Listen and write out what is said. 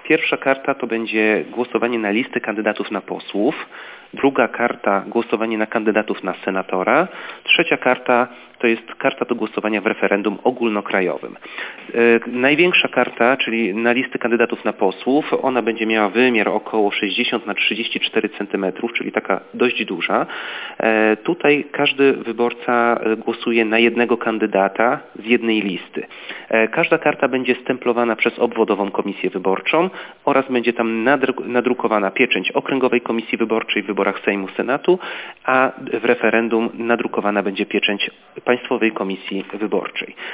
Pierwsza karta to będzie głosowanie na listy kandydatów na posłów, druga karta głosowanie na kandydatów na senatora, trzecia karta to jest karta do głosowania w referendum ogólnokrajowym. Największa karta, czyli na listy kandydatów na posłów, ona będzie miała wymiar około 60 na 34 cm, czyli taka dość duża. Tutaj każdy wyborca głosuje na jednego kandydata z jednej listy. Każda karta będzie stemplowana przez obwodową komisję wyborczą oraz będzie tam nadrukowana pieczęć Okręgowej Komisji Wyborczej w wyborach Sejmu, Senatu, a w referendum nadrukowana będzie pieczęć Państwowej Komisji Wyborczej.